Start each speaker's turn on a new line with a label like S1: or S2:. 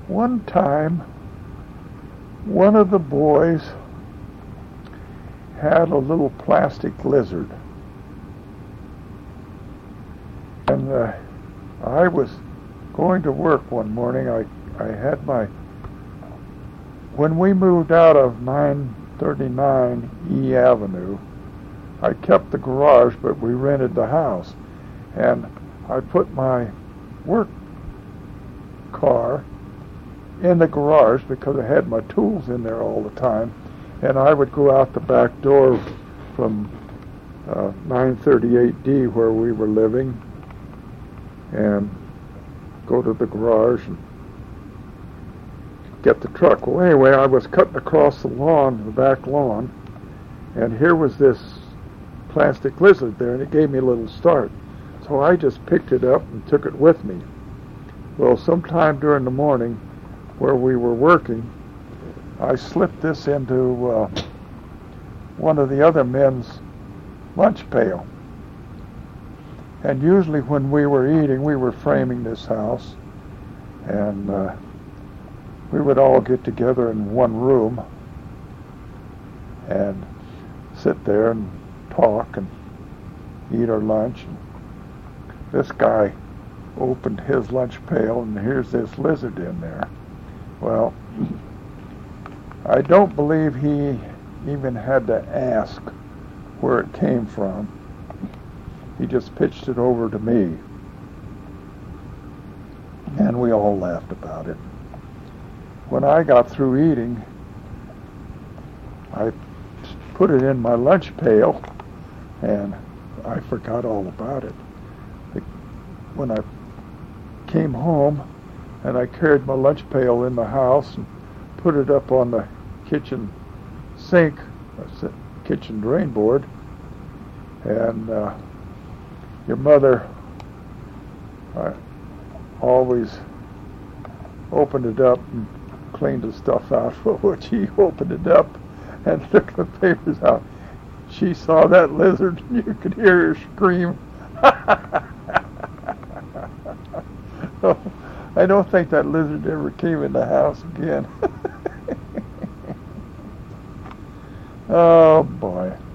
S1: One time, one of the boys had a little plastic lizard. And I was going to work one morning. I had when we moved out of 939 E Avenue, I kept the garage, but we rented the house. And I put my work car in the garage because I had my tools in there all the time. And I would go out the back door from 938D where we were living and go to the garage and get the truck. Well, anyway, I was cutting across the lawn, the back lawn, and here was this plastic lizard there, and it gave me a little start. So I just picked it up and took it with me. Well, sometime during the morning where we were working, I slipped this into one of the other men's lunch pail. And usually when we were eating, we were framing this house, and we would all get together in one room and sit there and talk and eat our lunch. And this guy opened his lunch pail, and here's this lizard in there. Well, I don't believe he even had to ask where it came from. He just pitched it over to me, and we all laughed about it. When I got through eating, I put it in my lunch pail, and I forgot all about it. When I came home, and I carried my lunch pail in the house and put it up on the kitchen sink, kitchen drain board, and your mother always opened it up and cleaned the stuff out. When she opened it up and took the papers out, she saw that lizard, and you could hear her scream. So, I don't think that lizard ever came in the house again. Oh boy.